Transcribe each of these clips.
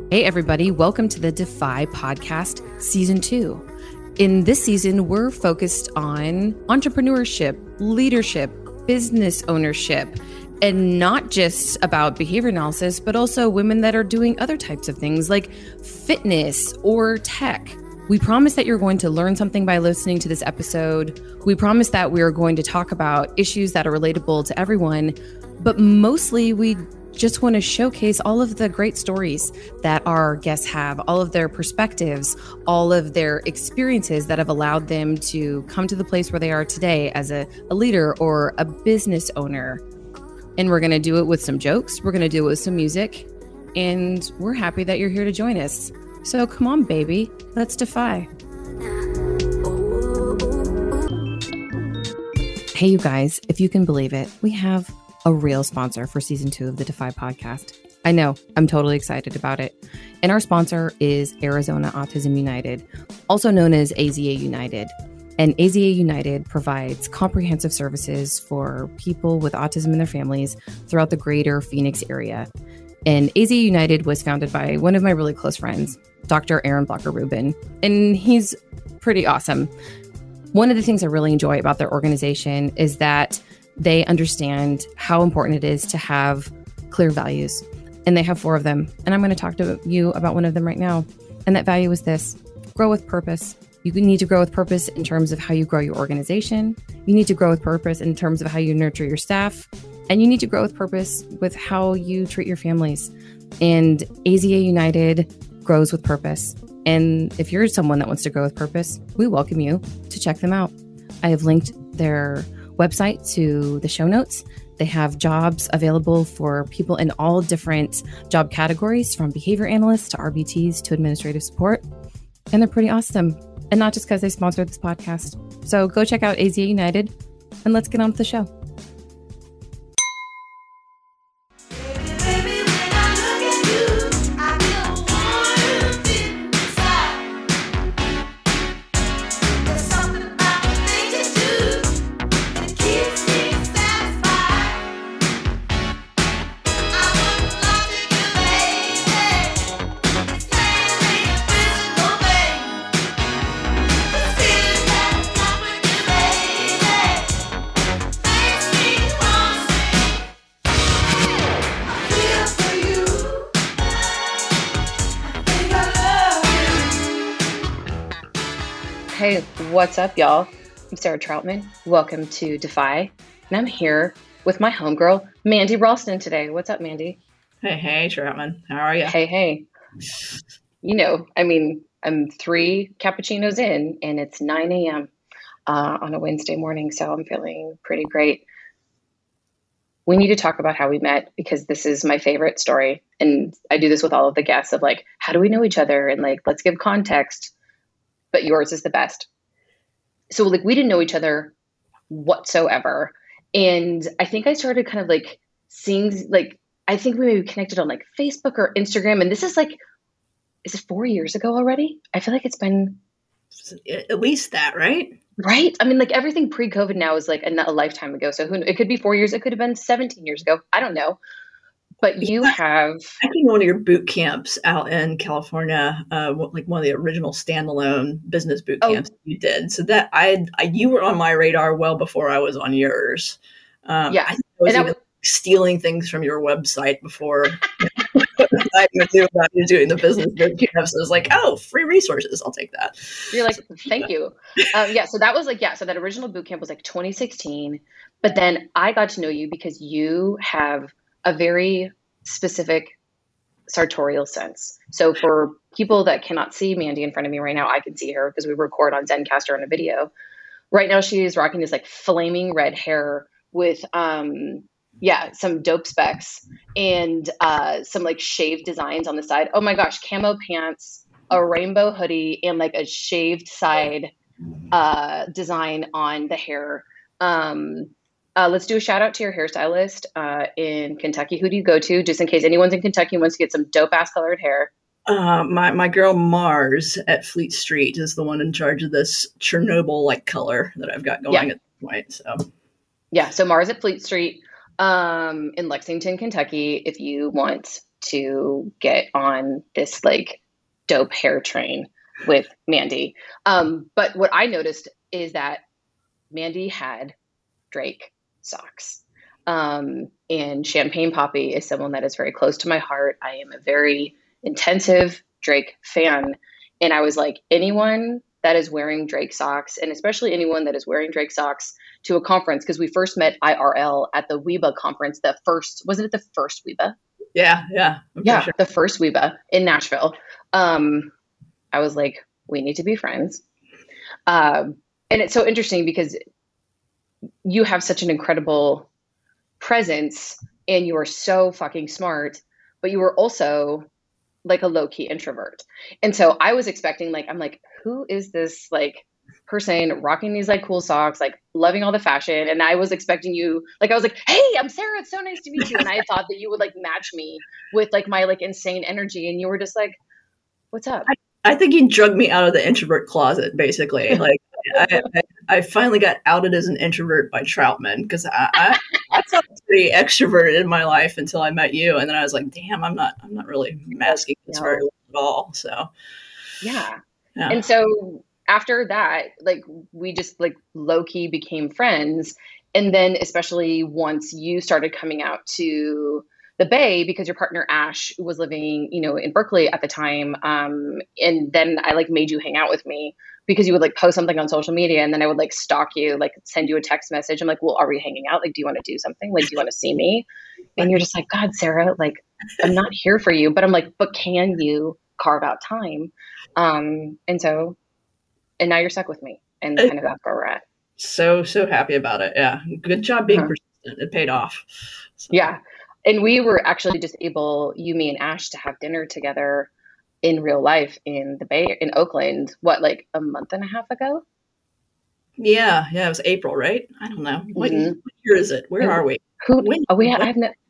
Hey, everybody. Welcome to the Defy Podcast Season 2. In this season, we're focused on entrepreneurship, leadership, business ownership, and not just about behavior analysis, but also women that are doing other types of things like fitness or tech. We promise that you're going to learn something by listening to this episode. We promise that we're going to talk about issues that are relatable to everyone, but mostly we just want to showcase all of the great stories that our guests have, all of their perspectives, all of their experiences that have allowed them to come to the place where they are today as a leader or a business owner. And we're going to do it with some jokes. We're going to do it with some music. And we're happy that you're here to join us. So come on, baby, let's defy. Hey, you guys, if you can believe it, we have a real sponsor for season 2 of the Defy podcast. I know, I'm totally excited about it. And our sponsor is Arizona Autism United, also known as AZA United. And AZA United provides comprehensive services for people with autism and their families throughout the greater Phoenix area. And AZA United was founded by one of my really close friends, Dr. Aaron Blocker Rubin, and he's pretty awesome. One of the things I really enjoy about their organization is that they understand how important it is to have clear values. And they have 4 of them. And I'm going to talk to you about one of them right now. And that value is this: grow with purpose. You need to grow with purpose in terms of how you grow your organization. You need to grow with purpose in terms of how you nurture your staff. And you need to grow with purpose with how you treat your families. And AZA United grows with purpose. And if you're someone that wants to grow with purpose, we welcome you to check them out. I have linked their website to the show notes. They have jobs available for people in all different job categories, from behavior analysts to RBTs to administrative support. And they're pretty awesome. And not just because they sponsored this podcast. So go check out AZA United and let's get on with the show. Hey, what's up, y'all? I'm Sarah Troutman. Welcome to Defy. And I'm here with my homegirl, Mandy Ralston, today. What's up, Mandy? Hey, Troutman. How are you? Hey. I'm 3 cappuccinos in, and it's 9 a.m. On a Wednesday morning, so I'm feeling pretty great. We need to talk about how we met, because this is my favorite story. And I do this with all of the guests of like, how do we know each other? And like, let's give context. But yours is the best. So like, we didn't know each other whatsoever. And I think I started kind of like seeing, like, I think we maybe connected on like Facebook or Instagram. And this is like, is it 4 years ago already? I feel like it's been at least that, right? Right. I mean, like everything pre-COVID now is like a lifetime ago. So it could be 4 years. It could have been 17 years ago. I don't know. But you have, I think one of your boot camps out in California, like one of the original standalone business boot camps you did. So that you were on my radar well before I was on yours. I think I was even stealing things from your website before I even knew about you doing the business boot camps. So I was like, oh, free resources. I'll take that. You're like, thank you. So that was like, so that original boot camp was like 2016. But then I got to know you because you have a very specific sartorial sense. So for people that cannot see Mandy in front of me right now, I can see her because we record on Zencastr on a video. Right now she is rocking this like flaming red hair with some dope specs and some like shaved designs on the side. Oh my gosh, camo pants, a rainbow hoodie, and like a shaved side design on the hair. Let's do a shout out to your hairstylist in Kentucky. Who do you go to, just in case anyone's in Kentucky and wants to get some dope ass colored hair? My girl Mars at Fleet Street is the one in charge of this Chernobyl like color that I've got going at this point. So Mars at Fleet Street in Lexington, Kentucky. If you want to get on this like dope hair train with Mandy. But what I noticed is that Mandy had Drake socks. And Champagne Poppy is someone that is very close to my heart. I am a very intensive Drake fan. And I was like, anyone that is wearing Drake socks, and especially anyone that is wearing Drake socks to a conference, because we first met IRL at the WEBA conference, wasn't it the first WEBA? Yeah. Sure. The first WEBA in Nashville. I was like, we need to be friends. And it's so interesting because you have such an incredible presence and you are so fucking smart, but you were also like a low-key introvert. And so I was expecting, like, I'm like, who is this like person rocking these like cool socks, like loving all the fashion? And I was expecting you, like, I was like, hey, I'm Sarah, it's so nice to meet you. And I thought that you would like match me with like my like insane energy. And you were just like, what's up? I think you drugged me out of the introvert closet, basically. Like, I finally got outed as an introvert by Troutman, because I felt pretty extroverted in my life until I met you, and then I was like, damn, I'm not really masking this very well at all. So yeah. And so after that, like, we just like low key became friends, and then especially once you started coming out to the Bay, because your partner Ash was living, in Berkeley at the time. And then I like made you hang out with me because you would like post something on social media, and then I would like stalk you, like send you a text message. I'm like, well, are we hanging out? Like, do you want to do something? Like, do you want to see me? And you're just like, God, Sarah, like, I'm not here for you. But I'm like, but can you carve out time? And now you're stuck with me, and kind of that's where we're at. So happy about it. Yeah. Good job being persistent. It paid off. So. Yeah. And we were actually just able, you, me, and Ash, to have dinner together in real life in the Bay, in Oakland, like a month and a half ago? Yeah. It was April, right? I don't know. What year is it? Where are we? I have no.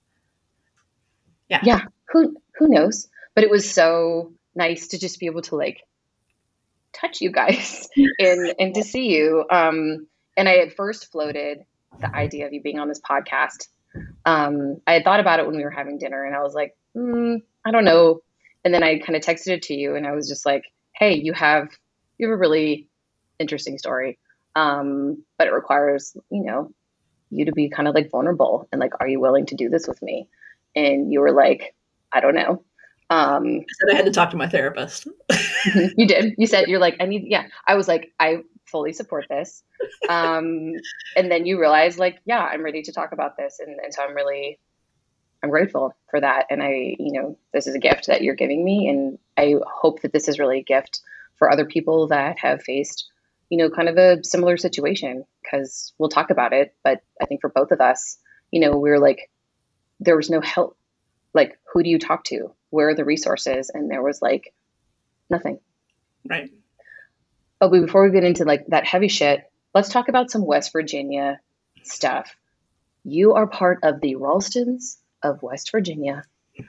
Yeah. Who knows? But it was so nice to just be able to like touch you guys and to see you. And I had first floated the idea of you being on this podcast. I had thought about it when we were having dinner, and I was like, I don't know. And then I kind of texted it to you, and I was just like, hey, you have a really interesting story. But it requires, you to be kind of like vulnerable and like, are you willing to do this with me? And you were like, I don't know. I said I had to talk to my therapist. You did. You said, you're like, I was like, I fully support this. And then you realize like, yeah, I'm ready to talk about this. And so I'm grateful for that. And this is a gift that you're giving me. And I hope that this is really a gift for other people that have faced, kind of a similar situation, because we'll talk about it. But I think for both of us, we were like, there was no help. Like, who do you talk to? Where are the resources? And there was like nothing. Right. But before we get into like that heavy shit, let's talk about some West Virginia stuff. You are part of the Ralstons of West Virginia,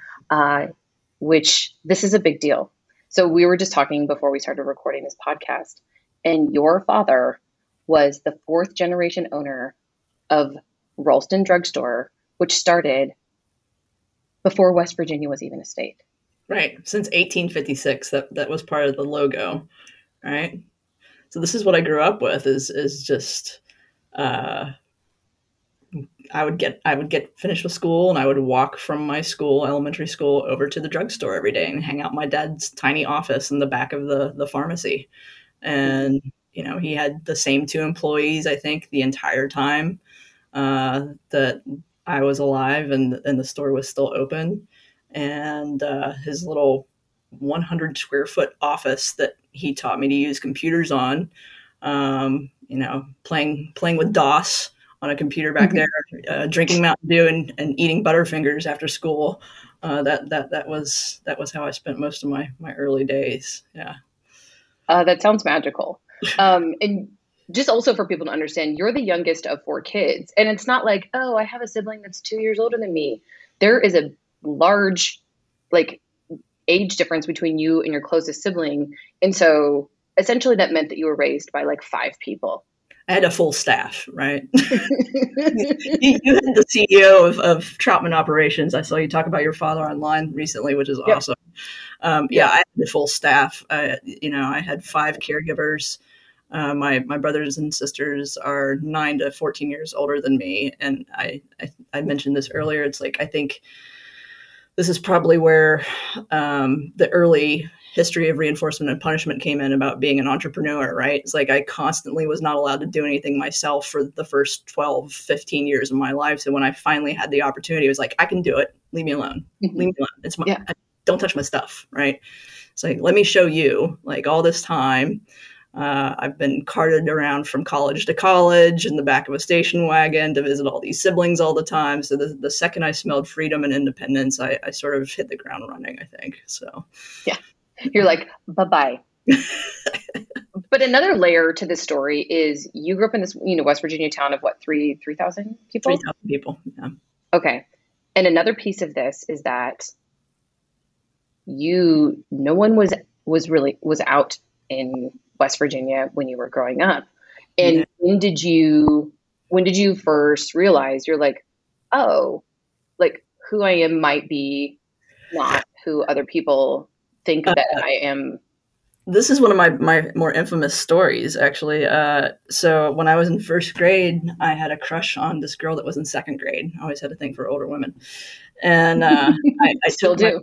which this is a big deal. So we were just talking before we started recording this podcast, and your father was the 4th generation owner of Ralston Drugstore, which started before West Virginia was even a state. Right. Since 1856, that was part of the logo. Right. So this is what I grew up with is just, I would get finished with school, and I would walk from my school, elementary school, over to the drugstore every day and hang out in my dad's tiny office in the back of the pharmacy. And, he had the same 2 employees, I think, the entire time that I was alive and the store was still open. And his little 100 square foot office that he taught me to use computers on, playing with DOS on a computer back there, drinking Mountain Dew and eating Butterfingers after school. That was how I spent most of my early days. Yeah. That sounds magical. And just also for people to understand, you're the youngest of 4 kids. And it's not like, oh, I have a sibling that's 2 years older than me. There is a large, like, age difference between you and your closest sibling. And so essentially that meant that you were raised by like 5 people. I had a full staff, right? You had the CEO of Troutman Operations. I saw you talk about your father online recently, which is Yep. awesome. Yeah, I had the full staff. I had 5 caregivers. My brothers and sisters are 9 to 14 years older than me, and I mentioned this earlier. It's like I think this is probably where the early history of reinforcement and punishment came in about being an entrepreneur, right? It's like I constantly was not allowed to do anything myself for the first 12, 15 years of my life. So when I finally had the opportunity, it was like, I can do it. Leave me alone. Leave me alone. It's my, don't touch my stuff, right? It's like, let me show you, like all this time, I've been carted around from college to college in the back of a station wagon to visit all these siblings all the time. So the second I smelled freedom and independence, I sort of hit the ground running, I think. So yeah, you're like, bye-bye. But another layer to this story is you grew up in this, West Virginia town of what, 3,000 people? 3,000 people, yeah. Okay. And another piece of this is that no one was out in West Virginia when you were growing up. And Yeah. when did you first realize you're like, oh, like who I am might be not who other people think that I am? This is one of my more infamous stories, actually. So when I was in first grade, I had a crush on this girl that was in second grade. I always had a thing for older women. And I still do.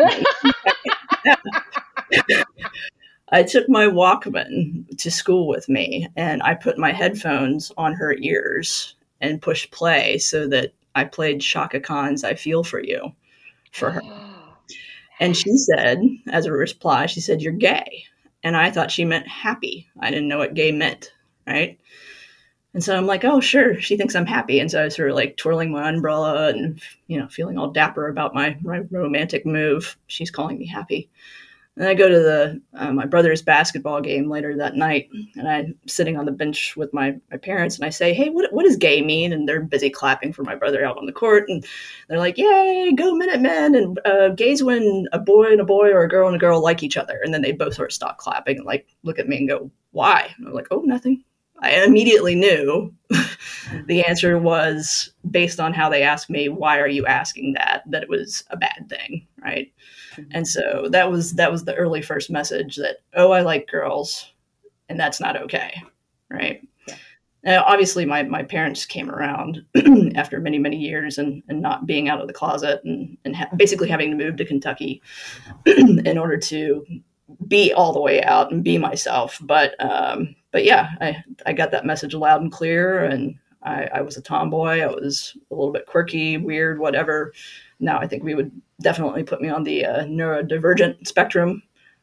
I took my Walkman to school with me, and I put my headphones on her ears and pushed play so that I played Chaka Khan's I Feel For You for her. And she said, as a reply, she said, "You're gay." And I thought she meant happy. I didn't know what gay meant, right? And so I'm like, oh, sure, she thinks I'm happy. And so I was sort of like twirling my umbrella and, feeling all dapper about my romantic move. She's calling me happy. And I go to my brother's basketball game later that night, and I'm sitting on the bench with my parents, and I say, hey, what does gay mean? And they're busy clapping for my brother out on the court, and they're like, yay, go Minutemen, and gays when a boy or a girl and a girl like each other. And then they both sort of stop clapping and like look at me and go, why? And I'm like, oh, nothing. I immediately knew the answer was based on how they asked me, why are you asking that it was a bad thing, right? And so that was the early first message that, oh, I like girls, and that's not okay, right? Yeah. Now, obviously, my parents came around after many, many years and not being out of the closet and basically having to move to Kentucky in order to be all the way out and be myself. But yeah, I got that message loud and clear, and I was a tomboy. I was a little bit quirky, weird, whatever. Now I think we would definitely put me on the neurodivergent spectrum.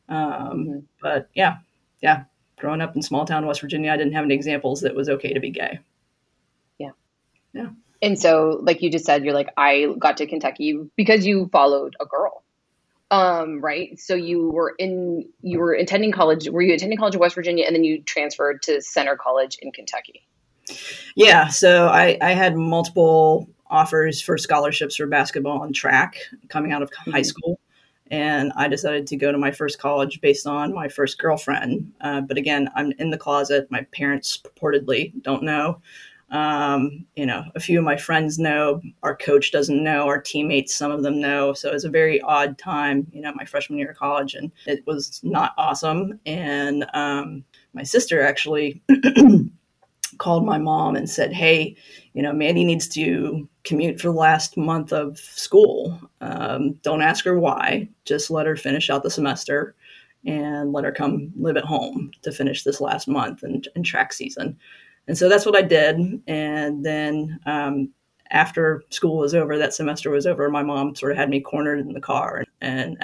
But yeah, growing up in small town West Virginia, I didn't have any examples that it was okay to be gay. Yeah. And so, like you just said, you're like, I got to Kentucky because you followed a girl. Right. So you were attending college. Were you attending college in West Virginia, and then you transferred to Center College in Kentucky? Yeah. So I had multiple offers for scholarships for basketball and track coming out of high school. And I decided to go to my first college based on my first girlfriend. But again, I'm in the closet. My parents purportedly don't know. A few of my friends know, our coach doesn't know, our teammates, some of them know. So it was a very odd time, my freshman year of college, and it was not awesome. And my sister actually called my mom and said, hey, Mandy needs to commute for the last month of school. Don't ask her why, just let her finish out the semester and let her come live at home to finish this last month and track season. And so that's what I did. And then after school was over, that semester was over, my mom sort of had me cornered in the car. And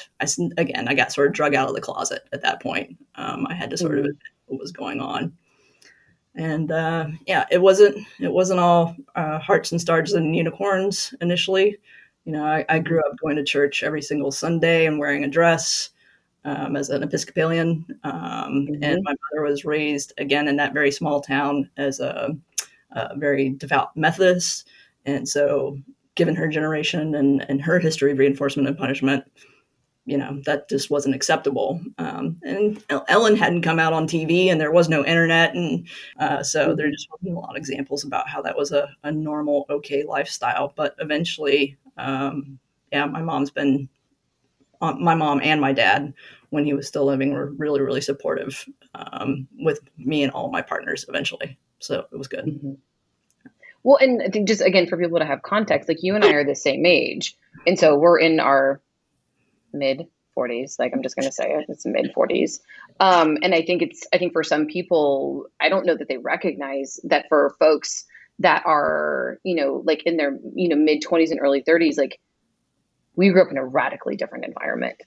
I got sort of drug out of the closet at that point. I had to sort of admit what was going on. And it wasn't all hearts and stars and unicorns initially. I grew up going to church every single Sunday and wearing a dress. As an Episcopalian, and my mother was raised again in that very small town as a very devout Methodist. And so given her generation and her history of reinforcement and punishment, that just wasn't acceptable. And Ellen hadn't come out on TV, and there was no internet. And so there just wasn't a lot of examples about how that was a normal, okay lifestyle. But eventually, my mom and my dad, when he was still living, were really, really supportive with me and all of my partners eventually. So it was good. Mm-hmm. Well, and I think just, again, for people to have context, like you and I are the same age. And so we're in our mid 40s, like I'm just going to say it, it's mid 40s. And I think for some people, I don't know that they recognize that for folks that are, like in their, mid 20s and early 30s, like we grew up in a radically different environment.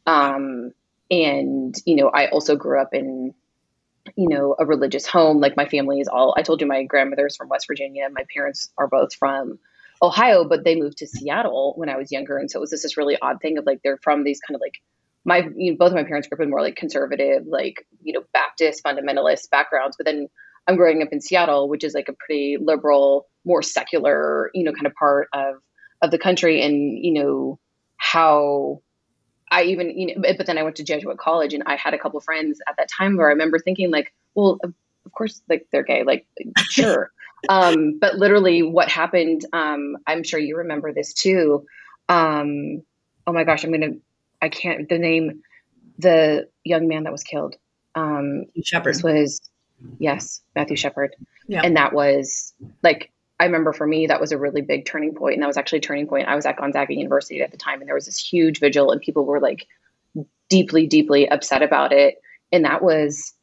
And, I also grew up in, a religious home. Like my family is I told you my grandmother's from West Virginia. My parents are both from Ohio, but they moved to Seattle when I was younger. And so it was this really odd thing of like, they're from these kind of like both of my parents grew up in more like conservative, like, Baptist fundamentalist backgrounds. But then I'm growing up in Seattle, which is like a pretty liberal, more secular, kind of part of the country. And, how I even, but then I went to Jesuit college, and I had a couple of friends at that time where I remember thinking like, well, of course, like they're gay, like, sure. But literally what happened, I'm sure you remember this too. Oh my gosh, I can't, the young man that was killed. Shepard. This was, yes, Matthew Shepard. Yeah. And that was like, I remember for me, that was a really big turning point. And that was actually a turning point. I was at Gonzaga University at the time, and there was this huge vigil, and people were like deeply, deeply upset about it. And that was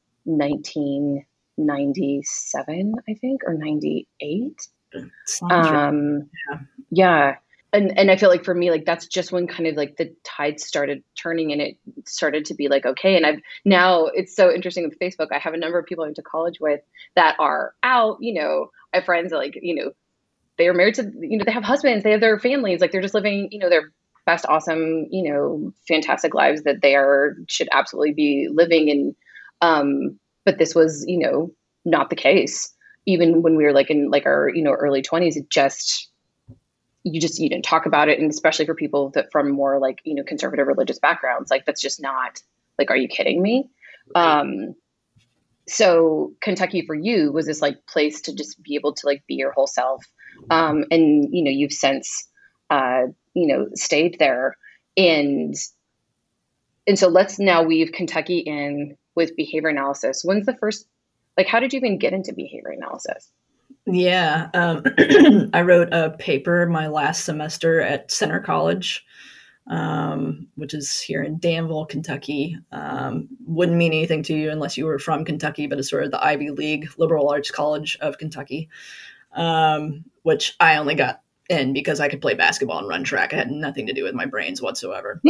1997, I think, or 98. Yeah. And I feel like for me, like, that's just when kind of like the tide started turning, and it started to be like, okay. And now it's so interesting with Facebook. I have a number of people I went to college with that are out, I have friends that like, they are married to, they have husbands, they have their families, like they're just living, their best, awesome, fantastic lives that they should absolutely be living. And, but this was, not the case. Even when we were like in like our, early 20s, you didn't talk about it. And especially for people that from more like, conservative religious backgrounds, like that's just not like, are you kidding me? So Kentucky for you was this like place to just be able to like be your whole self. And, you've since, stayed there. And so let's now weave Kentucky in with behavior analysis. When's the first, like, how did you even get into behavior analysis? Yeah. I wrote a paper my last semester at Centre College, which is here in Danville, Kentucky. Wouldn't mean anything to you unless you were from Kentucky, but it's sort of the Ivy League liberal arts college of Kentucky, which I only got in because I could play basketball and run track. It had nothing to do with my brains whatsoever.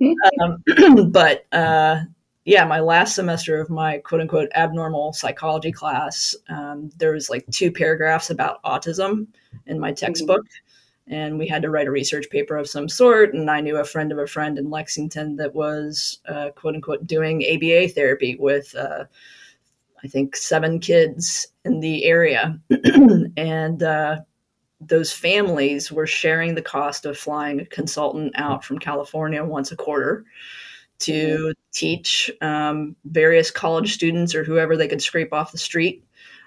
But my last semester of my quote unquote abnormal psychology class, there was like 2 paragraphs about autism in my textbook. And we had to write a research paper of some sort. And I knew a friend of a friend in Lexington that was, quote unquote, doing ABA therapy with, I think, 7 kids in the area. And those families were sharing the cost of flying a consultant out from California once a quarter to teach various college students or whoever they could scrape off the street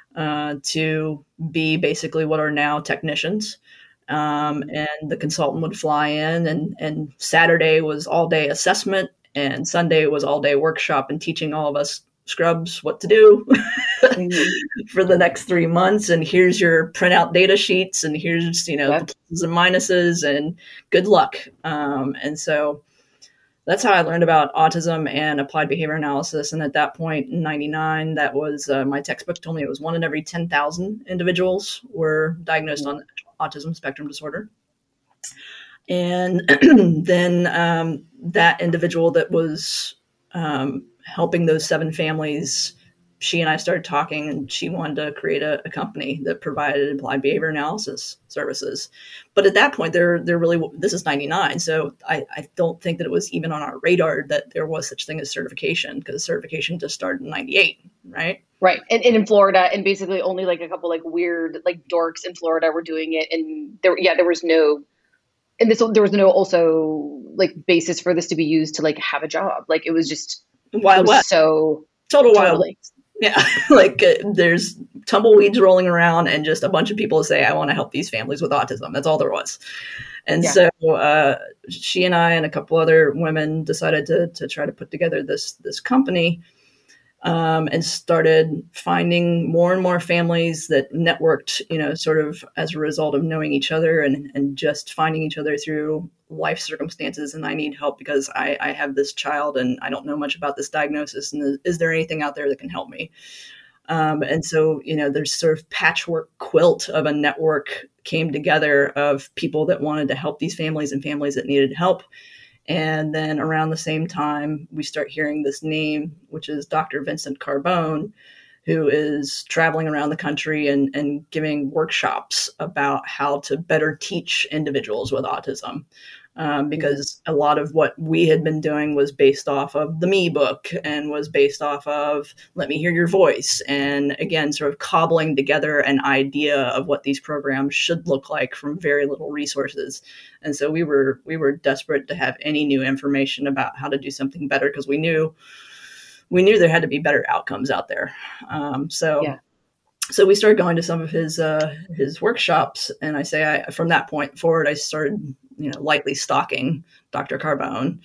to be basically what are now technicians. And the consultant would fly in, and Saturday was all day assessment, and Sunday was all day workshop and teaching all of us scrubs what to do for the next 3 months. And here's your printout data sheets, and here's, the pluses and minuses, and good luck. And so that's how I learned about autism and applied behavior analysis. And at that point in 99, that was my textbook told me it was 1 in every 10,000 individuals were diagnosed on autism spectrum disorder. And then that individual that was helping those 7 families, she and I started talking, and she wanted to create a company that provided applied behavior analysis services. But at that point, they're really, this is 99. So I don't think that it was even on our radar that there was such thing as certification, because certification just started in 98, right? Right. And in Florida, and basically only like a couple like weird like dorks in Florida were doing it. And there was no also like basis for this to be used to like have a job. Like it was just Wild West. So total Wild West. Yeah. Like there's tumbleweeds rolling around and just a bunch of people say, I want to help these families with autism. That's all there was. And so she and I and a couple other women decided to try to put together this company, and started finding more and more families that networked, sort of as a result of knowing each other and just finding each other through life circumstances. And I need help because I have this child and I don't know much about this diagnosis. And is there anything out there that can help me? And so, there's sort of patchwork quilt of a network came together of people that wanted to help these families and families that needed help. And then around the same time, we start hearing this name, which is Dr. Vincent Carbone, who is traveling around the country and giving workshops about how to better teach individuals with autism. Because a lot of what we had been doing was based off of the Me book and was based off of Let Me Hear Your Voice. And again, sort of cobbling together an idea of what these programs should look like from very little resources. And so we were desperate to have any new information about how to do something better because we knew there had to be better outcomes out there. So we started going to some of his workshops, and from that point forward, I started, lightly stalking Dr. Carbone.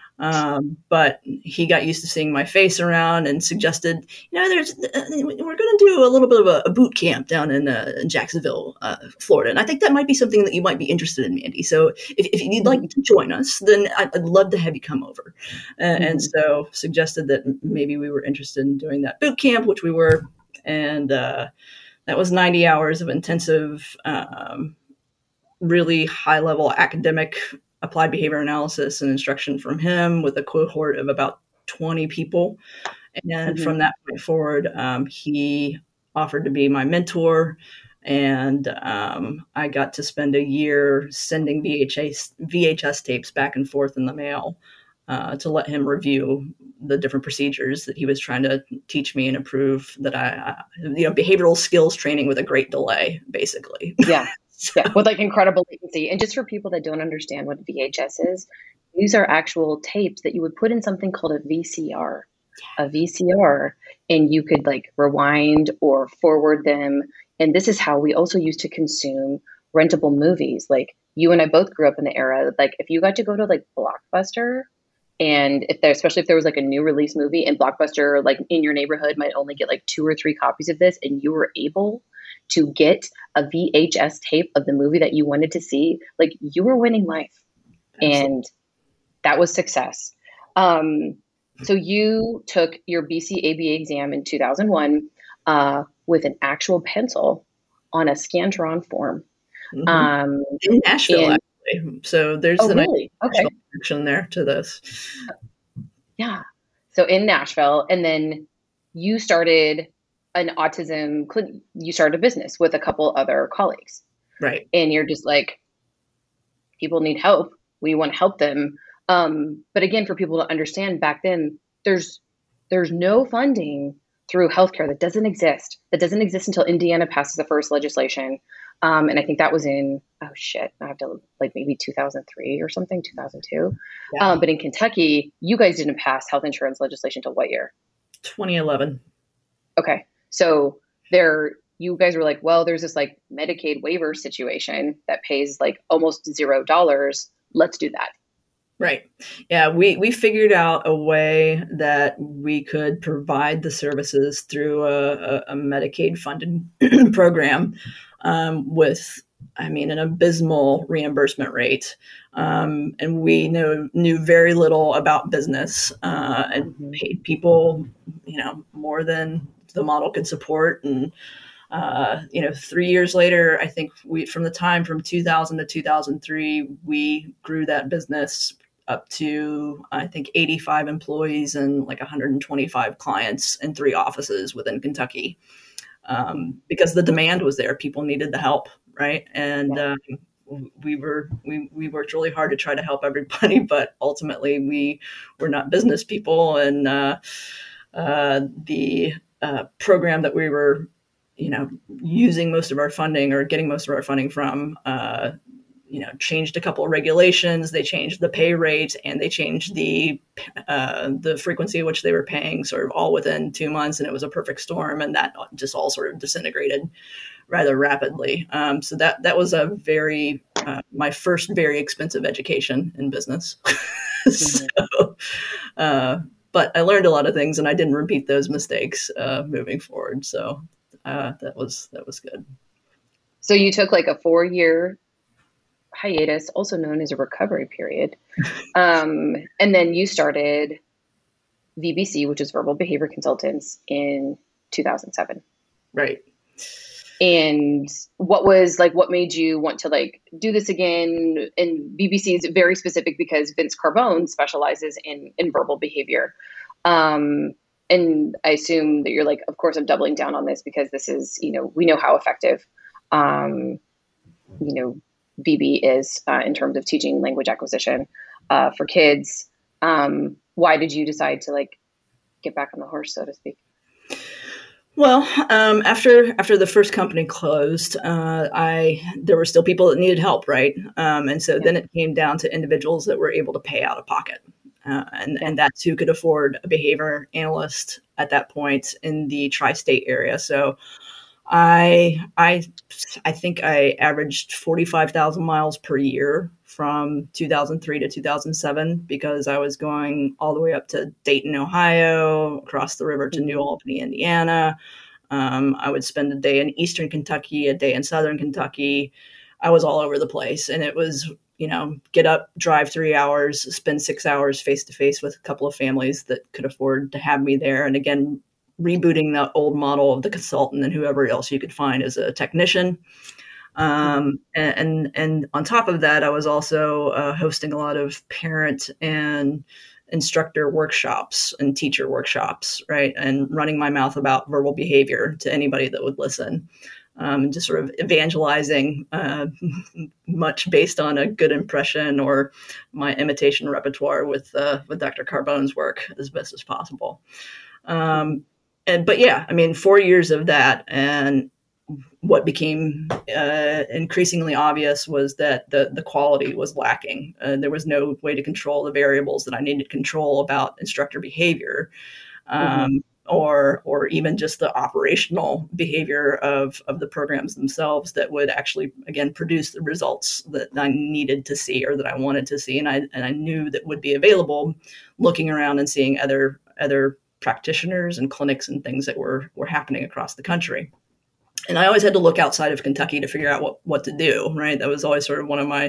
But he got used to seeing my face around and suggested, we're going to do a little bit of a boot camp down in Jacksonville, Florida. And I think that might be something that you might be interested in, Mandy. So if you'd like to join us, then I'd love to have you come over. And so suggested that maybe we were interested in doing that boot camp, which we were. And that was 90 hours of intensive, really high-level academic applied behavior analysis and instruction from him with a cohort of about 20 people. And from that point forward, he offered to be my mentor. And I got to spend a year sending VHS tapes back and forth in the mail to let him review the different procedures that he was trying to teach me and improve that behavioral skills training with a great delay, basically. Yeah. Yeah. With like incredible latency. And just for people that don't understand what VHS is, these are actual tapes that you would put in something called a VCR. A VCR, and you could like rewind or forward them. And this is how we also used to consume rentable movies. Like you and I both grew up in the era, like if you got to go to like Blockbuster, and especially if there was like a new release movie and Blockbuster, like in your neighborhood might only get like 2 or 3 copies of this, and you were able to get a VHS tape of the movie that you wanted to see, like you were winning life. Absolutely. And that was success. So you took your BCABA exam in 2001 with an actual pencil on a Scantron form. In Nashville, actually. So there's really? Nashville connection there to this. Yeah. So in Nashville, and then you started an autism clinic. You started a business with a couple other colleagues. Right. And you're just like, people need help. We want to help them. But again, for people to understand, back then, there's no funding through healthcare. That doesn't exist. That doesn't exist until Indiana passes the first legislation. And I think that was in, I have to like maybe 2003 or something, 2002. Yeah. But in Kentucky, you guys didn't pass health insurance legislation till what year? 2011. Okay. So you guys were like, well, there's this like Medicaid waiver situation that pays like almost $0. Let's do that. Right. Yeah. We figured out a way that we could provide the services through a Medicaid funded program with, an abysmal reimbursement rate. And we knew very little about business and paid people, more than the model could support. And 3 years later, I think from 2000 to 2003, we grew that business up to, I think, 85 employees and like 125 clients in 3 offices within Kentucky. Because the demand was there. People needed the help. Right. And we worked really hard to try to help everybody, but ultimately we were not business people. And the program that we were, using most of our funding or getting most of our funding from, changed a couple of regulations. They changed the pay rate, and they changed the frequency at which they were paying, sort of all within 2 months. And it was a perfect storm, and that just all sort of disintegrated rather rapidly. So that was a very my first very expensive education in business. So, but I learned a lot of things, and I didn't repeat those mistakes moving forward. So that was good. So you took like a 4-year hiatus, also known as a recovery period. And then you started VBC, which is Verbal Behavior Consultants, in 2007. Right. And what made you want to do this again? And VBC is very specific because Vince Carbone specializes in verbal behavior. And I assume that you're like, of course, I'm doubling down on this because this is, we know how effective, VB is in terms of teaching language acquisition for kids. Why did you decide to get back on the horse, so to speak? Well, after the first company closed, there were still people that needed help, right? And so then it came down to individuals that were able to pay out of pocket, and that's who could afford a behavior analyst at that point in the tri-state area. So I think I averaged 45,000 miles per year from 2003 to 2007 because I was going all the way up to Dayton, Ohio, across the river to New Albany, Indiana. I would spend a day in Eastern Kentucky, a day in Southern Kentucky. I was all over the place, and it was, get up, drive 3 hours, spend 6 hours face to face with a couple of families that could afford to have me there. And again, rebooting the old model of the consultant and whoever else you could find as a technician. And on top of that, I was also hosting a lot of parent and instructor workshops and teacher workshops, right? And running my mouth about verbal behavior to anybody that would listen. Just sort of evangelizing, much based on a good impression or my imitation repertoire with Dr. Carbone's work as best as possible. But 4 years of that, and what became increasingly obvious was that the quality was lacking. There was no way to control the variables that I needed to control about instructor behavior, or even just the operational behavior of the programs themselves that would actually, again, produce the results that I needed to see or that I wanted to see, and I knew that would be available, looking around and seeing other practitioners and clinics and things that were happening across the country. And I always had to look outside of Kentucky to figure out what to do, right? That was always sort of one of my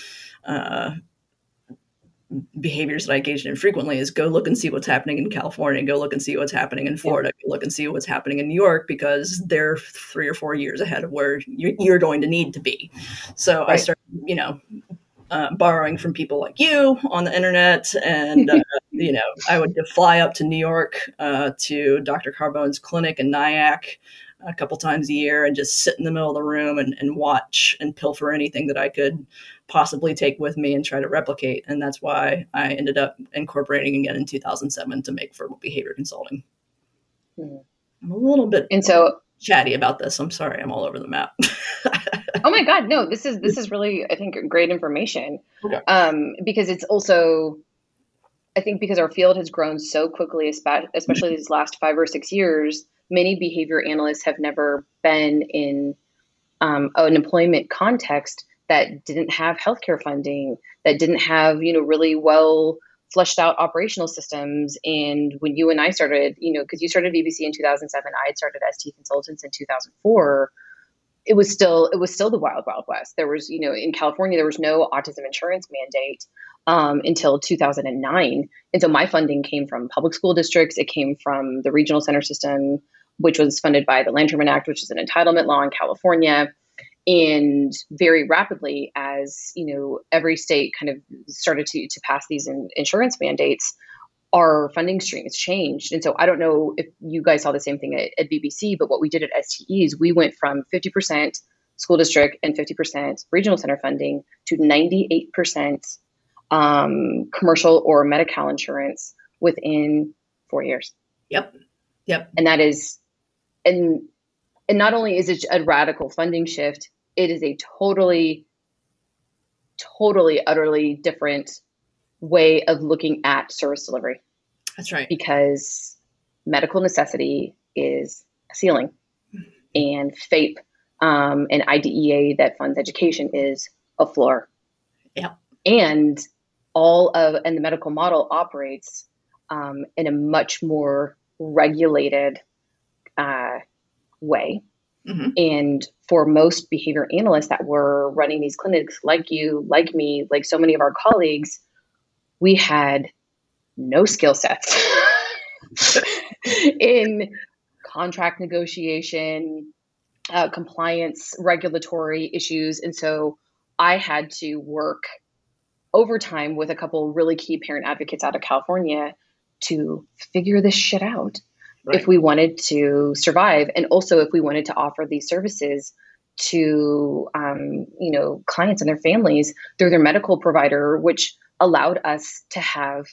behaviors that I engaged in frequently, is go look and see what's happening in California, go look and see what's happening in Florida, go look and see what's happening in New York, because they're 3 or 4 years ahead of where you're going to need to be. So I started, borrowing from people like you on the internet, and I would fly up to New York to Dr. Carbone's clinic in Nyack a couple times a year and just sit in the middle of the room and watch and pilfer anything that I could possibly take with me and try to replicate. And that's why I ended up incorporating again in 2007 to make verbal behavior consulting. I'm a little bit chatty about this. I'm sorry. I'm all over the map. Oh my God. No, this is really, I think, great information. Okay. Because it's also, I think because our field has grown so quickly, especially these last 5 or 6 years, many behavior analysts have never been in an employment context that didn't have healthcare funding, that didn't have, really well fleshed out operational systems. And when you and I started, because you started VBC in 2007, I had started ST Consultants in 2004. It was still the wild, wild west. There was, in California, there was no autism insurance mandate until 2009. And so my funding came from public school districts. It came from the regional center system, which was funded by the Lanterman Act, which is an entitlement law in California. And very rapidly, as every state kind of started to pass these insurance mandates, our funding streams changed. And so I don't know if you guys saw the same thing at VBC, but what we did at STEs, we went from 50% school district and 50% regional center funding to 98% commercial or Medi-Cal insurance within 4 years. Yep. And that is, and not only is it a radical funding shift, it is a totally totally, utterly different way of looking at service delivery. That's right. Because medical necessity is a ceiling, and FAPE and IDEA that funds education is a floor. Yeah. And the medical model operates in a much more regulated way. Mm-hmm. And for most behavior analysts that were running these clinics, like you, like me, like so many of our colleagues, we had no skill sets in contract negotiation, compliance, regulatory issues. And so I had to work overtime with a couple really key parent advocates out of California to figure this shit out. Right. If we wanted to survive, and also if we wanted to offer these services to, clients and their families through their medical provider, which allowed us to have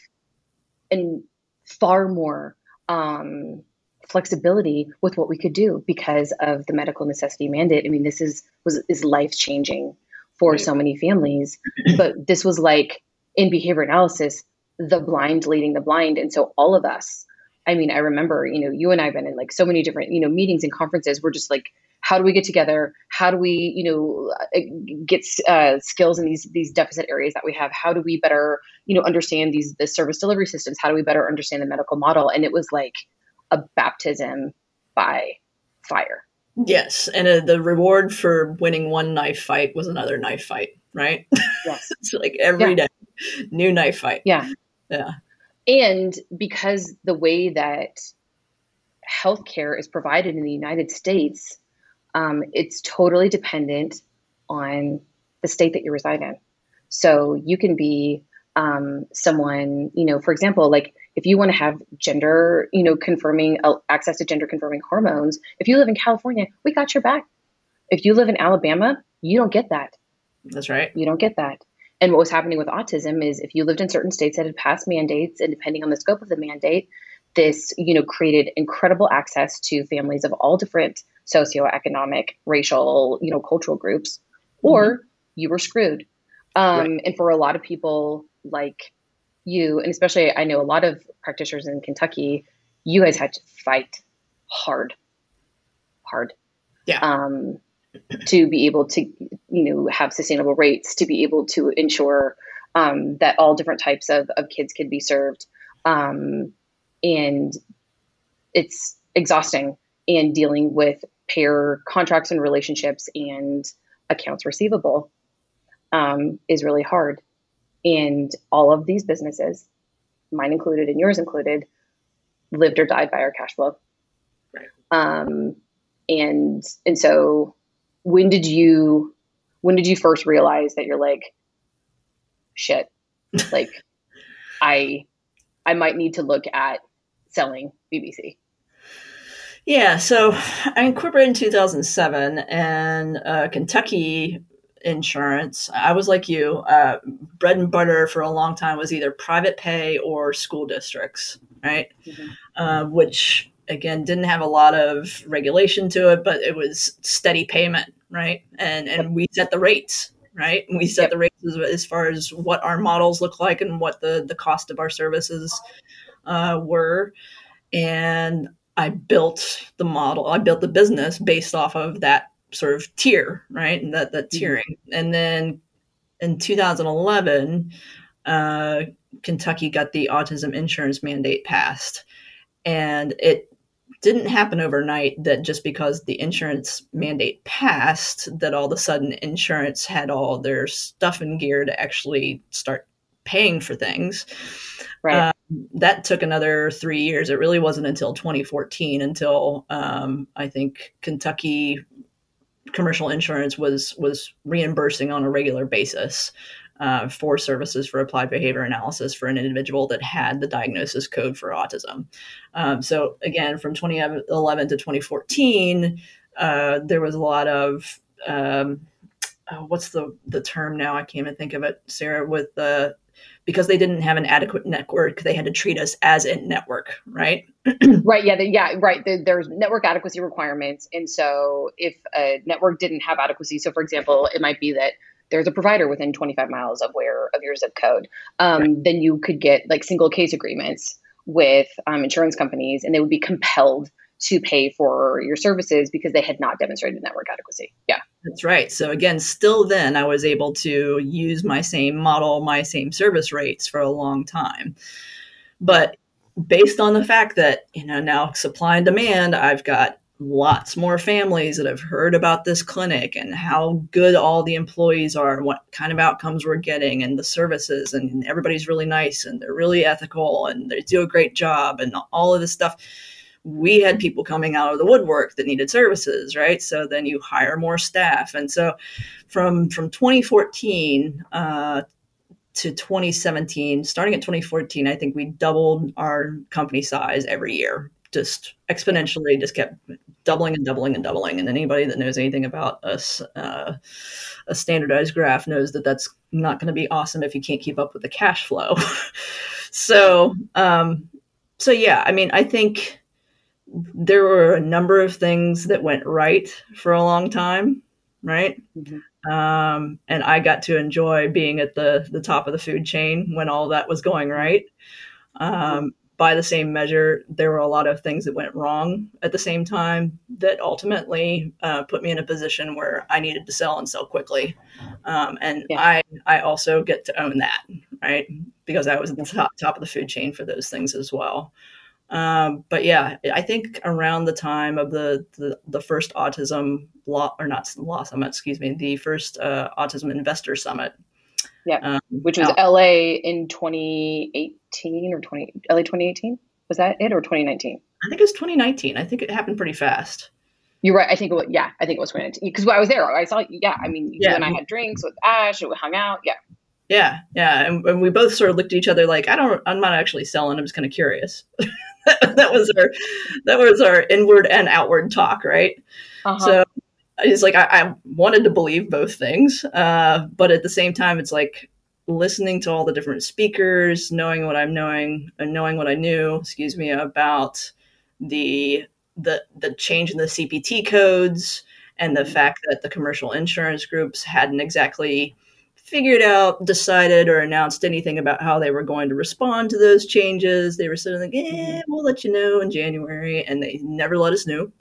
far more flexibility with what we could do because of the medical necessity mandate. I mean, this is life changing for so many families, but this was like in behavior analysis, the blind leading the blind. And so all of us, I mean, I remember, you and I have been in like so many different, meetings and conferences. We're just like, how do we get together? How do we, get skills in these deficit areas that we have? How do we better, understand the service delivery systems? How do we better understand the medical model? And it was like a baptism by fire. Yes. And the reward for winning one knife fight was another knife fight, right? Yes. It's like every day, new knife fight. Yeah. Yeah. And because the way that healthcare is provided in the United States, it's totally dependent on the state that you reside in. So you can be someone, for example, like if you want to have gender, confirming access to gender confirming hormones, if you live in California, we got your back. If you live in Alabama, you don't get that. That's right. You don't get that. And what was happening with autism is if you lived in certain states that had passed mandates, and depending on the scope of the mandate, this, created incredible access to families of all different socioeconomic, racial, cultural groups, or you were screwed. Right. And for a lot of people like you, and especially I know a lot of practitioners in Kentucky, you guys had to fight hard. Yeah. To be able to, have sustainable rates, to be able to ensure that all different types of kids could be served. And it's exhausting, and dealing with payer contracts and relationships and accounts receivable is really hard. And all of these businesses, mine included and yours included, lived or died by our cash flow. Right. And so when did you first realize that you're like, shit, like I might need to look at selling BBC? Yeah. So I incorporated in 2007, and Kentucky insurance, I was like you, bread and butter for a long time was either private pay or school districts, right? Mm-hmm. Which again, didn't have a lot of regulation to it, but it was steady payment, right? And we set the rates, right? And we set the rates as far as what our models look like and what the cost of our services were. And I built the model, I built the business based off of that sort of tier, right? And that tiering. Mm-hmm. And then in 2011, Kentucky got the autism insurance mandate passed. And it didn't happen overnight that just because the insurance mandate passed, that all of a sudden insurance had all their stuff in gear to actually start paying for things. Right. That took another 3 years. It really wasn't until 2014 until I think Kentucky commercial insurance was reimbursing on a regular basis for services for applied behavior analysis for an individual that had the diagnosis code for autism. So again, from 2011 to 2014, there was a lot of, what's the term now? I can't even think of it, Sarah, with because they didn't have an adequate network, they had to treat us as a network, right? Right. Yeah. Right. There's network adequacy requirements. And so if a network didn't have adequacy, so for example, it might be that there's a provider within 25 miles of your zip code. Then you could get like single case agreements with insurance companies, and they would be compelled to pay for your services because they had not demonstrated network adequacy. Yeah. That's right. So again, still then I was able to use my same model, my same service rates for a long time. But based on the fact that, now supply and demand, I've got lots more families that have heard about this clinic and how good all the employees are and what kind of outcomes we're getting and the services, and everybody's really nice and they're really ethical and they do a great job and all of this stuff. We had people coming out of the woodwork that needed services, right? So then you hire more staff. And so from 2014 to 2017, starting at 2014, I think we doubled our company size every year, just exponentially, just kept doubling and doubling and doubling. And anybody that knows anything about us, a standardized graph knows that that's not going to be awesome if you can't keep up with the cash flow. So yeah, I mean, I think there were a number of things that went right for a long time, right? Mm-hmm. And I got to enjoy being at the top of the food chain when all that was going right. By the same measure, there were a lot of things that went wrong at the same time that ultimately put me in a position where I needed to sell and sell quickly. I also get to own that, right? Because I was at the top of the food chain for those things as well. But yeah, I think around the time of the first autism the first autism investor summit. Yeah. Which was LA in 2018 or LA 2018. Was that it, or 2019? I think it was 2019. I think it happened pretty fast. You're right. I think it was 2019 because I was there. I saw, you and I had drinks with Ash and we hung out. Yeah. Yeah. And we both sort of looked at each other like, I'm not actually selling. I'm just kind of curious. that was our inward and outward talk. Right. Uh-huh. So it's like, I wanted to believe both things. But at the same time, it's like listening to all the different speakers, knowing what I'm knowing and knowing what I knew, about the change in the CPT codes and the fact that the commercial insurance groups hadn't exactly figured out, decided, or announced anything about how they were going to respond to those changes. They were sort of like, we'll let you know in January. And they never let us know.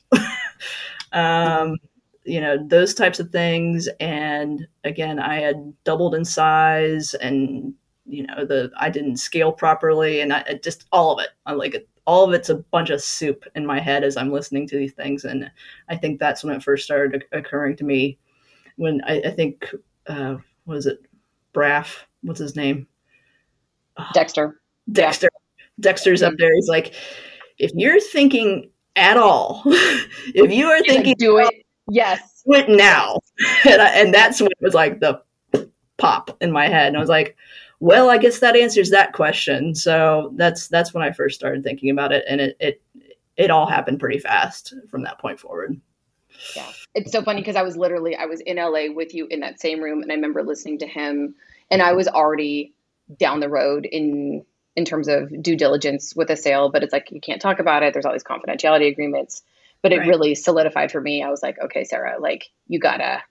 Those types of things. And again, I had doubled in size and, I didn't scale properly, and I just all of it. I'm like, all of it's a bunch of soup in my head as I'm listening to these things. And I think that's when it first started occurring to me when I think, what is it? Braff? What's his name? Dexter. Dexter's up there. He's like, if you're thinking at all, if you are thinking, do it. Yes. Do it now. And that's when it was like the pop in my head. And I was like, well, I guess that answers that question. So that's when I first started thinking about it. And it all happened pretty fast from that point forward. Yeah. It's so funny because I was in LA with you in that same room, and I remember listening to him, and I was already down the road in terms of due diligence with a sale, but it's like, you can't talk about it. There's all these confidentiality agreements, but it really solidified for me. I was like, okay, Sarah, like you gotta,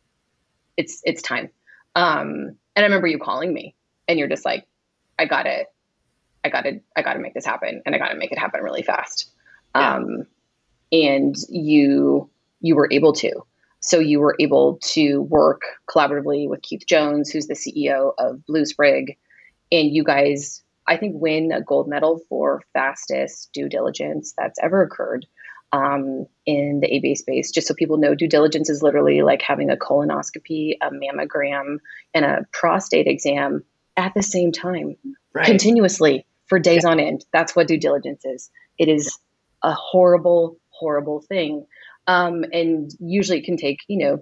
it's time. And I remember you calling me and you're just like, I gotta make this happen, and I gotta make it happen really fast. Yeah. And you were able to. So you were able to work collaboratively with Keith Jones, who's the CEO of Blue Sprig. And you guys, I think, win a gold medal for fastest due diligence that's ever occurred in the ABA space. Just so people know, due diligence is literally like having a colonoscopy, a mammogram, and a prostate exam at the same time, continuously for days on end. That's what due diligence is. It is a horrible, horrible thing. And usually it can take,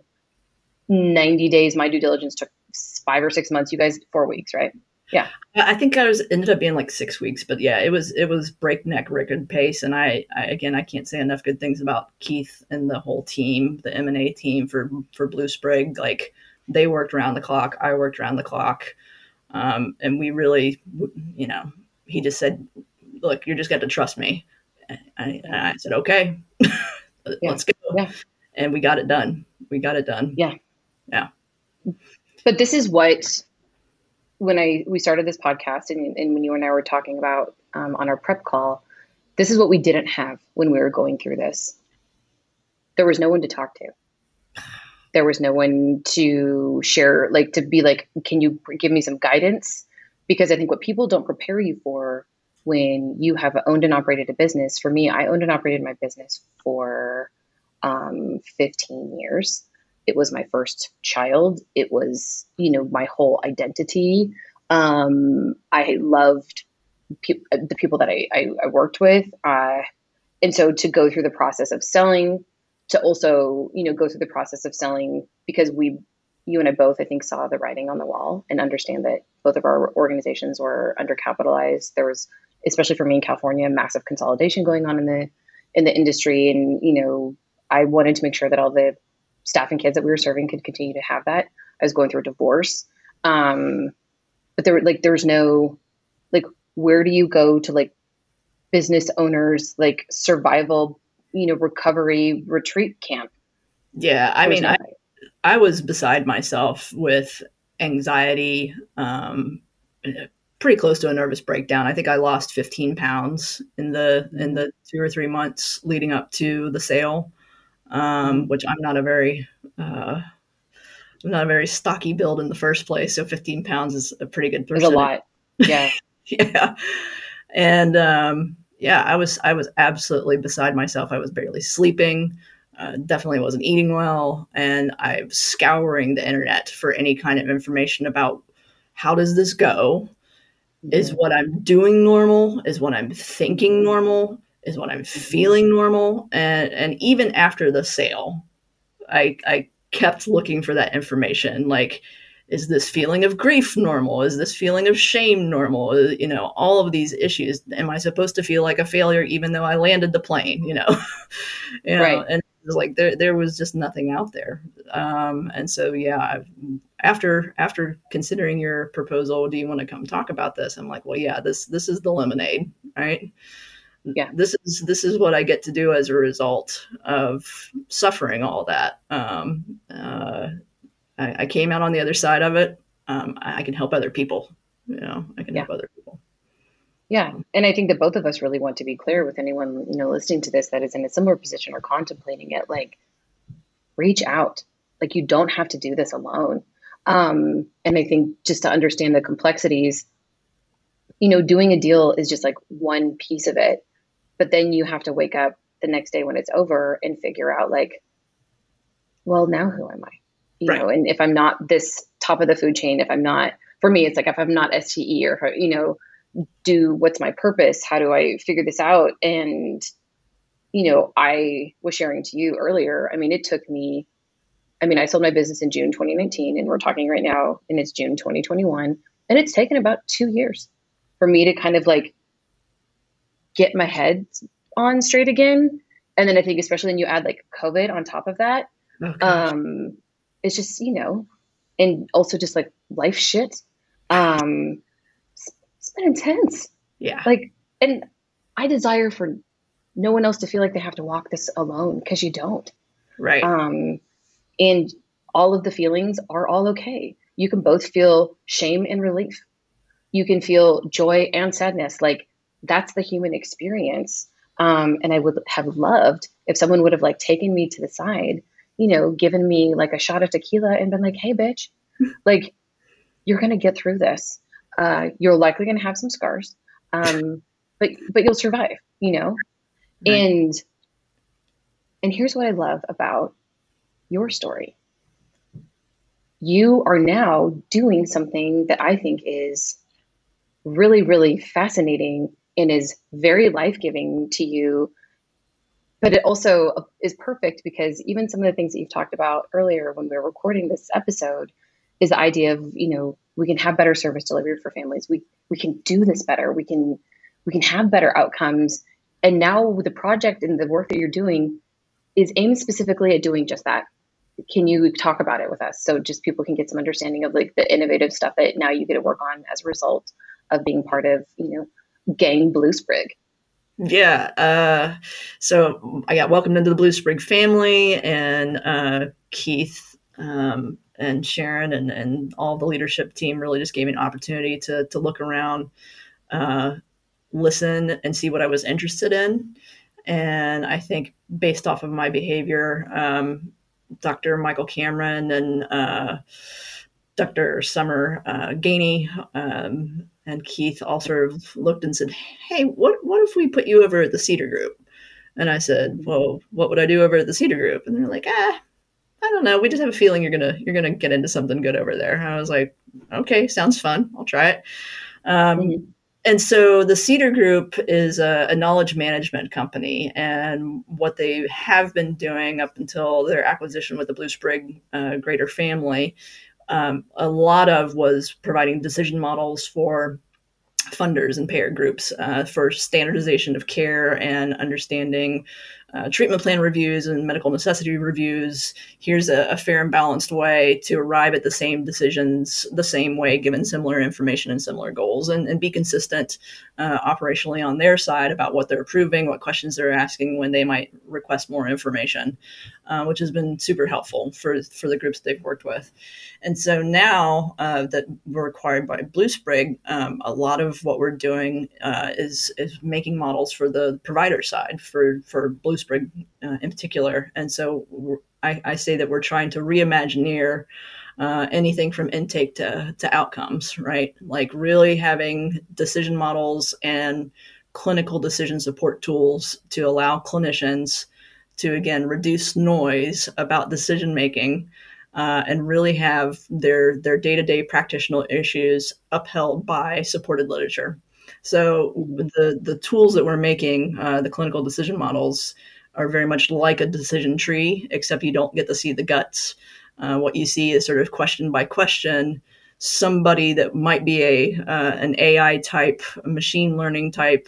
90 days. My due diligence took 5 or 6 months. You guys, 4 weeks, right? Yeah. I think ended up being like 6 weeks, but yeah, it was breakneck record pace. And I can't say enough good things about Keith and the whole team, the M&A team for Blue Sprig. Like, they worked around the clock. I worked around the clock. And we really, he just said, look, you just got to trust me. And I said, okay, let's go. Yeah. And we got it done. Yeah. Yeah. But this is what, when we started this podcast and when you and I were talking about on our prep call, this is what we didn't have when we were going through this. There was no one to talk to. There was no one to share, like, to be like, can you give me some guidance? Because I think what people don't prepare you for when you have owned and operated a business, for me, I owned and operated my business for 15 years. It was my first child. It was, my whole identity. I loved the people that I worked with. And so to go through the process of selling, to also, go through the process of selling, because you and I both, I think, saw the writing on the wall and understand that both of our organizations were undercapitalized. There was, especially for me in California, massive consolidation going on in the industry. And, I wanted to make sure that all the staff and kids that we were serving could continue to have that. I was going through a divorce. But there's no, where do you go to business owners, survival, recovery retreat camp? Yeah. I mean, I was beside myself with anxiety, pretty close to a nervous breakdown. I think I lost 15 pounds in the 2 or 3 months leading up to the sale, which I'm not a very stocky build in the first place. So 15 pounds is a pretty good percentage. It's a lot. Yeah. Yeah. And, I was absolutely beside myself. I was barely sleeping. Definitely wasn't eating well. And I was scouring the internet for any kind of information about how does this go? Mm-hmm. Is what I'm doing normal? Is what I'm thinking normal? Is what I'm feeling normal? And even after the sale, I kept looking for that information. Like, is this feeling of grief normal? Is this feeling of shame normal? All of these issues. Am I supposed to feel like a failure even though I landed the plane? Right. And it was like there was just nothing out there. And so after considering your proposal, do you want to come talk about this? I'm like, well, yeah, this is the lemonade, right? Yeah. This is what I get to do as a result of suffering all that. I came out on the other side of it. I can help other people. I can help other people. Yeah. And I think that both of us really want to be clear with anyone, listening to this that is in a similar position or contemplating it, reach out. You don't have to do this alone. And I think just to understand the complexities, doing a deal is just one piece of it. But then you have to wake up the next day when it's over and figure out well, now who am I? Right. And if I'm not this top of the food chain, if I'm not, for me, it's if I'm not STE or, what's my purpose? How do I figure this out? And, I was sharing to you earlier. I mean, it took me, I sold my business in June 2019 and we're talking right now and it's June 2021. And it's taken about 2 years for me to kind of get my head on straight again. And then I think, especially when you add COVID on top of that, it's just, and also just life shit. It's been intense. Yeah. And I desire for no one else to feel like they have to walk this alone, because you don't. Right. And all of the feelings are all okay. You can both feel shame and relief. You can feel joy and sadness. That's the human experience. And I would have loved if someone would have taken me to the side, given me a shot of tequila and been hey, bitch, you're going to get through this. You're likely going to have some scars, but you'll survive, Right. And here's what I love about your story. You are now doing something that I think is really, really fascinating and is very life-giving to you. But it also is perfect because even some of the things that you've talked about earlier when we were recording this episode is the idea of, we can have better service delivery for families. We can do this better. We can have better outcomes. And now the project and the work that you're doing is aimed specifically at doing just that. Can you talk about it with us? So just people can get some understanding of the innovative stuff that now you get to work on as a result of being part of, Gang Blue Sprig. Yeah. So I got welcomed into the Blue Sprig family, and Keith And Sharon and all the leadership team really just gave me an opportunity to look around, listen and see what I was interested in. And I think based off of my behavior, Dr. Michael Cameron and Dr. Summer Gainey and Keith all sort of looked and said, "Hey, what if we put you over at the Cedar Group?" And I said, "Well, what would I do over at the Cedar Group?" And they're like, I don't know. We just have a feeling you're gonna get into something good over there. And I was like, "Okay, sounds fun. I'll try it." And so the Cedar Group is a knowledge management company, and what they have been doing up until their acquisition with the Blue Sprig Greater family, a lot of was providing decision models for funders and payer groups for standardization of care and understanding treatment plan reviews and medical necessity reviews. Here's a fair and balanced way to arrive at the same decisions the same way, given similar information and similar goals, and be consistent operationally on their side about what they're approving, what questions they're asking when they might request more information, which has been super helpful for the groups they've worked with. And so now that we're acquired by Blue Sprig, a lot of what we're doing is making models for the provider side for Blue Sprig in particular. And so I say that we're trying to reimagineer anything from intake to outcomes, right? Like really having decision models and clinical decision support tools to allow clinicians to, again, reduce noise about decision making and really have their day-to-day practitioner issues upheld by supported literature. So the tools that we're making, the clinical decision models, are very much like a decision tree, except you don't get to see the guts. What you see is sort of question by question, somebody that might be an AI type, machine learning type,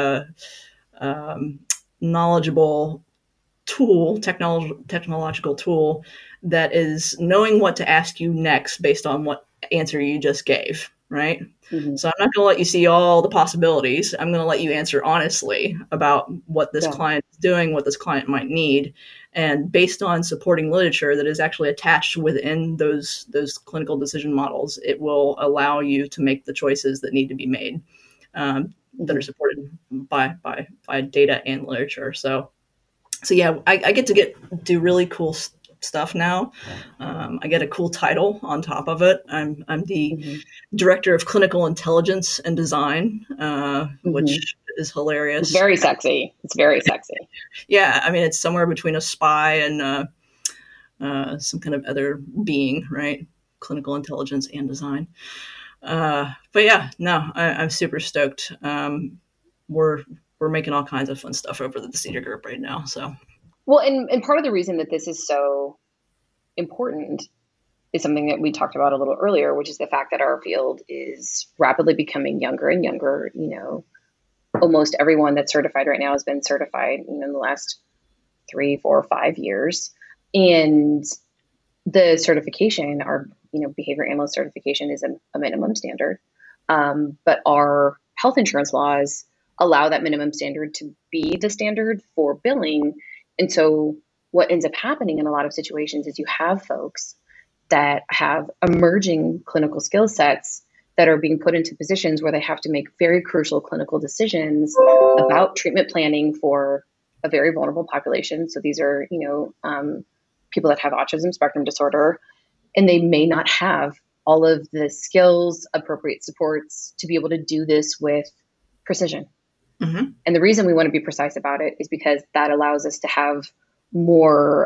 knowledgeable tool, technological tool that is knowing what to ask you next based on what answer you just gave, right? Mm-hmm. So I'm not going to let you see all the possibilities. I'm going to let you answer honestly about what this client is doing, what this client might need. And based on supporting literature that is actually attached within those clinical decision models, it will allow you to make the choices that need to be made that are supported by data and literature. So yeah, I get to do really cool stuff now. I get a cool title on top of it. I'm the director of clinical intelligence and design, which is hilarious. It's very sexy. Yeah, I mean, it's somewhere between a spy and some kind of other being, right? Clinical intelligence and design. But yeah, no, I'm super stoked. We're making all kinds of fun stuff over at the Cedar Group right now. So, well, and part of the reason that this is so important is something that we talked about a little earlier, which is the fact that our field is rapidly becoming younger and younger. You know, almost everyone that's certified right now has been certified, in the last 3, 4, 5 years. And the certification, our, behavior analyst certification is a minimum standard. But our health insurance laws allow that minimum standard to be the standard for billing. And so what ends up happening in a lot of situations is you have folks that have emerging clinical skill sets that are being put into positions where they have to make very crucial clinical decisions about treatment planning for a very vulnerable population. So these are, people that have autism spectrum disorder, and they may not have all of the skills, appropriate supports to be able to do this with precision. Mm-hmm. And the reason we want to be precise about it is because that allows us to have more,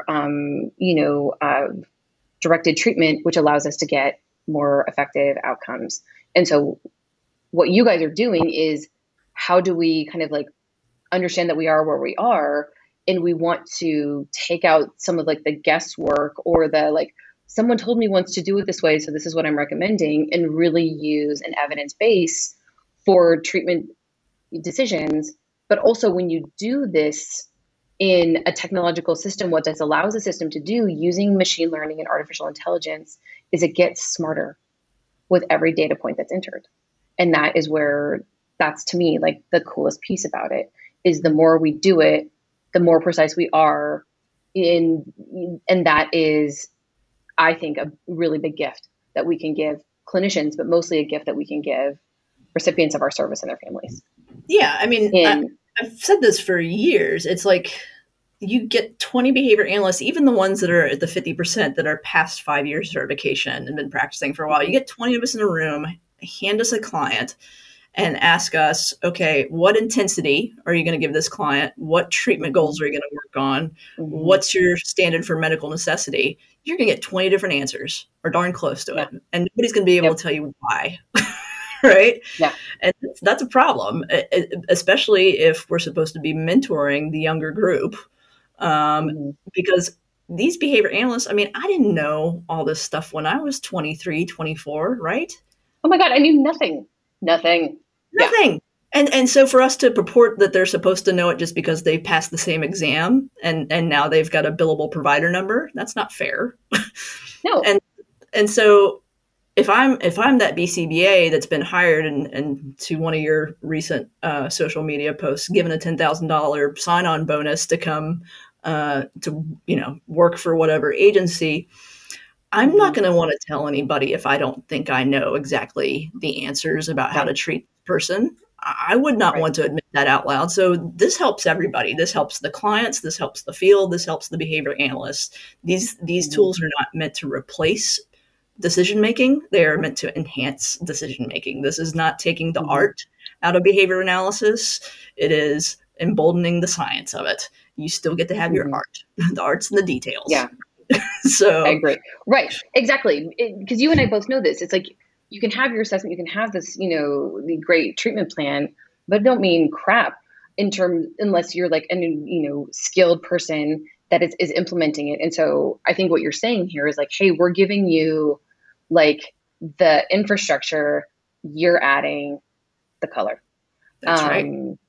directed treatment, which allows us to get more effective outcomes. And so what you guys are doing is, how do we kind of like understand that we are where we are, and we want to take out some of like the guesswork or the like, someone told me once to do it this way, so this is what I'm recommending, and really use an evidence base for treatment decisions. But also when you do this in a technological system, what this allows the system to do using machine learning and artificial intelligence is it gets smarter with every data point that's entered. And that is where, that's to me like the coolest piece about it, is the more we do it, the more precise we are in, and that is I think, a really big gift that we can give clinicians, but mostly a gift that we can give recipients of our service and their families. Yeah. I mean, I've said this for years. It's like you get 20 behavior analysts, even the ones that are at the 50% that are past 5 years certification and been practicing for a while. You get 20 of us in a room, hand us a client, and ask us, okay, what intensity are you going to give this client? What treatment goals are you going to work on? What's your standard for medical necessity? You're going to get 20 different answers, or darn close to it. And nobody's going to be able to tell you why. Right? Yeah. And that's a problem, especially if we're supposed to be mentoring the younger group. Because these behavior analysts, I mean, I didn't know all this stuff when I was 23, 24, right? Oh my God, I knew nothing. Nothing. And so for us to purport that they're supposed to know it just because they passed the same exam and now they've got a billable provider number, that's not fair. No. And so if I'm that BCBA that's been hired and to one of your recent social media posts, given a $10,000 sign-on bonus to come to work for whatever agency, I'm not going to want to tell anybody if I don't think I know exactly the answers about how to treat the person. I would not want to admit that out loud. So this helps everybody. This helps the clients. This helps the field. This helps the behavior analysts. These tools are not meant to replace decision-making. They are meant to enhance decision-making. This is not taking the art out of behavior analysis. It is emboldening the science of it. You still get to have your art. The art's in the details. Yeah. So I agree. Right. Exactly. Because you and I both know this. It's like you can have your assessment, you can have this, the great treatment plan, but it don't mean crap unless you're like a skilled person that is implementing it. And so I think what you're saying here is like, hey, we're giving you like the infrastructure, you're adding the color. That's right.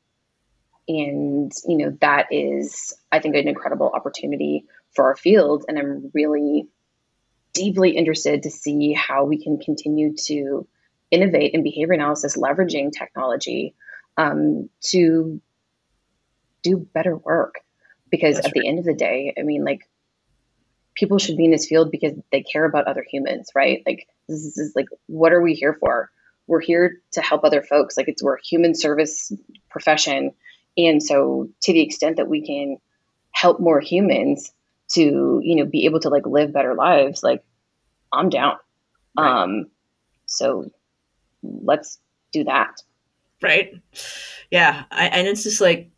And that is, I think, an incredible opportunity for our field. And I'm really deeply interested to see how we can continue to innovate in behavior analysis, leveraging technology to do better work. Because at the end of the day, I mean, like, people should be in this field because they care about other humans, right? Like, this is like, what are we here for? We're here to help other folks. Like, we're a human service profession. And so to the extent that we can help more humans to, be able to like live better lives, like, I'm down. Right. So let's do that. Right. Yeah. And it's just like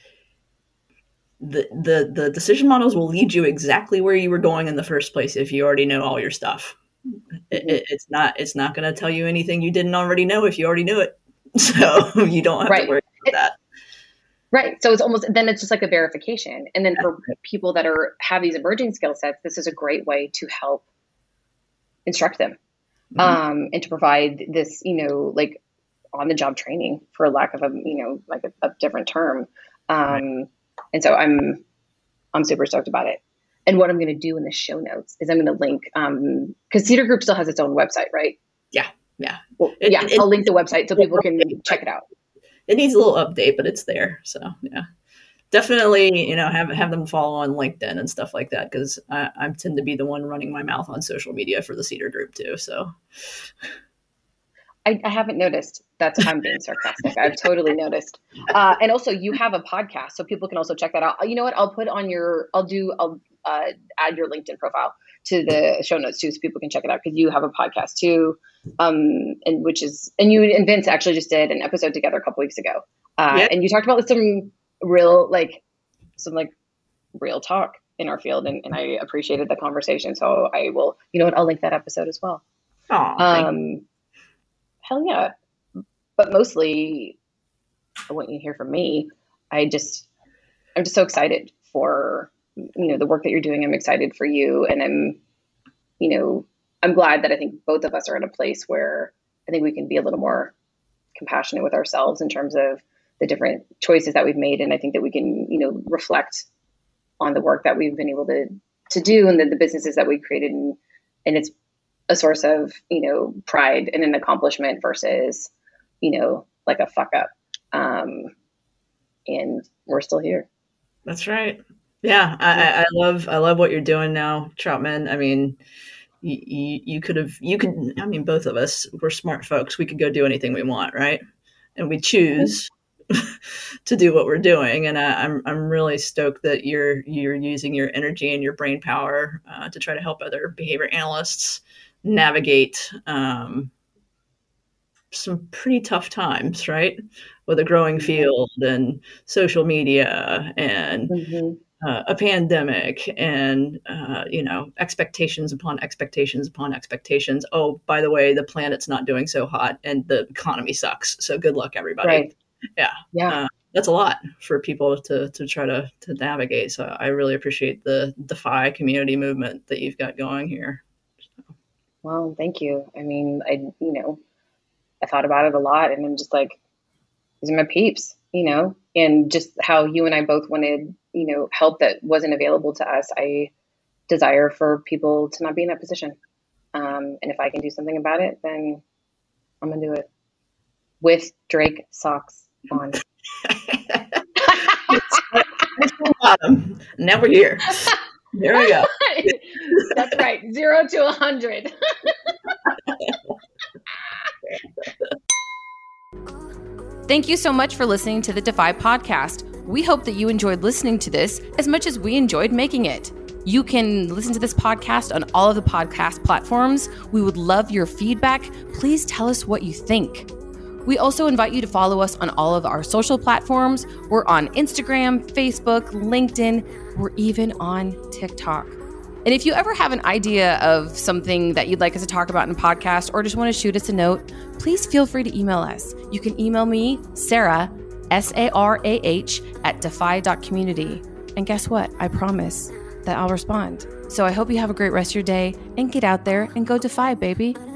the decision models will lead you exactly where you were going in the first place if you already know all your stuff. It's not going to tell you anything you didn't already know if you already knew it. So you don't have to worry about that. Right. So it's just like a verification. And then for people that have these emerging skill sets, this is a great way to help instruct them, and to provide this, like on the job training, for lack of a different term. And so I'm super stoked about it. And what I'm going to do in the show notes is I'm going to link, because Cedar Group still has its own website, right? Yeah. Yeah. Well, I'll link the website so people can check it out. It needs a little update, but it's there. So yeah, definitely, have them follow on LinkedIn and stuff like that. Cause I tend to be the one running my mouth on social media for the Cedar Group too. So I haven't noticed. I'm being sarcastic. I've totally noticed. And also you have a podcast, so people can also check that out. You know what? I'll add your LinkedIn profile to the show notes too, so people can check it out, because you have a podcast too. And you and Vince actually just did an episode together a couple weeks ago. And you talked about some real talk in our field, and I appreciated the conversation. So I will, I'll link that episode as well. Hell yeah. But mostly I want you to hear from me. I'm just so excited for, the work that you're doing. I'm excited for you. And I'm glad that I think both of us are in a place where I think we can be a little more compassionate with ourselves in terms of the different choices that we've made. And I think that we can, reflect on the work that we've been able to do, and the businesses that we've created. And it's a source of, pride and an accomplishment versus, like a fuck up. And we're still here. That's right. Yeah. I love what you're doing now, Troutman. I mean, I mean, both of us, we're smart folks. We could go do anything we want, right? And we choose to do what we're doing. And I'm really stoked that you're using your energy and your brain power to try to help other behavior analysts navigate some pretty tough times, right? With a growing field and social media and a pandemic and, expectations upon expectations upon expectations. Oh, by the way, the planet's not doing so hot and the economy sucks. So good luck, everybody. Right. Yeah. That's a lot for people to try to navigate. So I really appreciate the DeFi community movement that you've got going here. Well, thank you. I mean, I thought about it a lot, and I'm just like, these are my peeps, and just how you and I both wanted, help that wasn't available to us. I desire for people to not be in that position. And if I can do something about it, then I'm going to do it with Drake socks on. Now we're here. There we go. That's right. 0 to 100. Thank you so much for listening to the DeFi podcast. We hope that you enjoyed listening to this as much as we enjoyed making it. You can listen to this podcast on all of the podcast platforms. We would love your feedback. Please tell us what you think. We also invite you to follow us on all of our social platforms. We're on Instagram, Facebook, LinkedIn. We're even on TikTok. And if you ever have an idea of something that you'd like us to talk about in a podcast or just want to shoot us a note, please feel free to email us. You can email me, Sarah, SARAH, @defi.community. And guess what? I promise that I'll respond. So I hope you have a great rest of your day and get out there and go DeFi, baby.